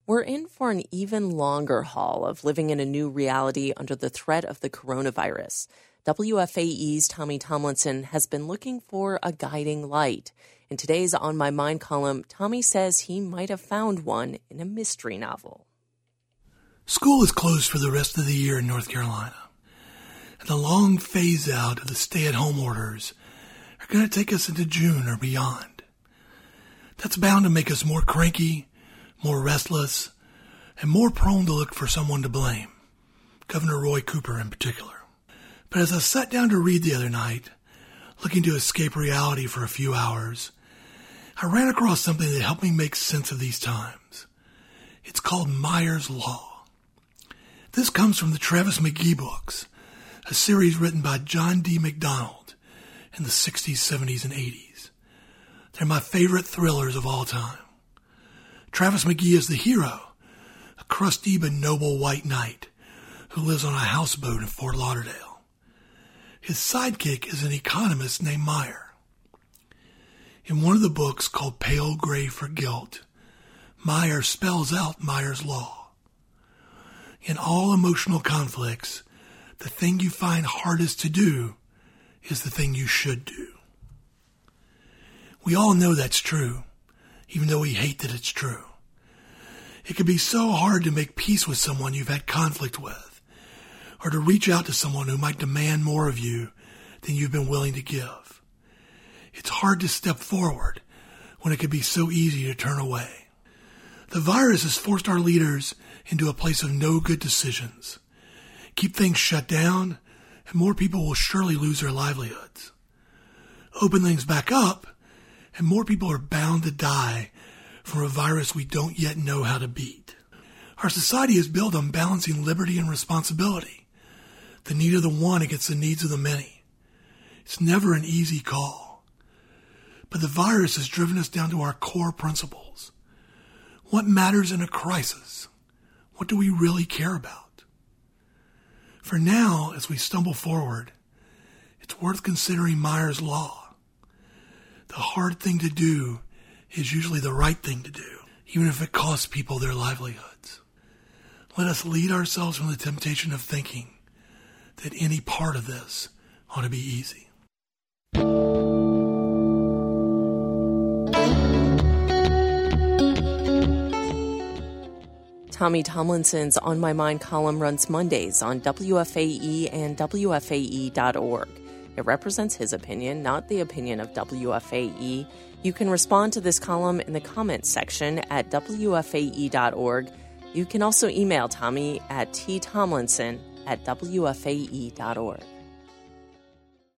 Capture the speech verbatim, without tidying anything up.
We're in for an even longer haul of living in a new reality under the threat of the coronavirus. W F A E's Tommy Tomlinson has been looking for a guiding light. In today's On My Mind column, Tommy says he might have found one in a mystery novel. School is closed for the rest of the year in North Carolina, and the long phase-out of the stay-at-home orders are going to take us into June or beyond. That's bound to make us more cranky, more restless, and more prone to look for someone to blame, Governor Roy Cooper in particular. But as I sat down to read the other night, looking to escape reality for a few hours, I ran across something that helped me make sense of these times. It's called Myers Law. This comes from the Travis McGee books, a series written by John D. MacDonald in the sixties, seventies, and eighties. They're my favorite thrillers of all time. Travis McGee is the hero, a crusty but noble white knight who lives on a houseboat in Fort Lauderdale. His sidekick is an economist named Meyer. In one of the books called Pale Gray for Guilt, Meyer spells out Myers Law. In all emotional conflicts, the thing you find hardest to do is the thing you should do. We all know that's true, even though we hate that it's true. It can be so hard to make peace with someone you've had conflict with, or to reach out to someone who might demand more of you than you've been willing to give. It's hard to step forward when it can be so easy to turn away. The virus has forced our leaders into a place of no good decisions. Keep things shut down, and more people will surely lose their livelihoods. Open things back up, and more people are bound to die from a virus we don't yet know how to beat. Our society is built on balancing liberty and responsibility, the need of the one against the needs of the many. It's never an easy call. But the virus has driven us down to our core principles. What matters in a crisis? What do we really care about? For now, as we stumble forward, it's worth considering Myers Law. The hard thing to do is usually the right thing to do, even if it costs people their livelihoods. Let us lead ourselves from the temptation of thinking that any part of this ought to be easy. Tommy Tomlinson's On My Mind column runs Mondays on W F A E and W F A E dot org. It represents his opinion, not the opinion of W F A E. You can respond to this column in the comments section at W F A E dot org. You can also email Tommy at ttomlinson at W F A E dot org.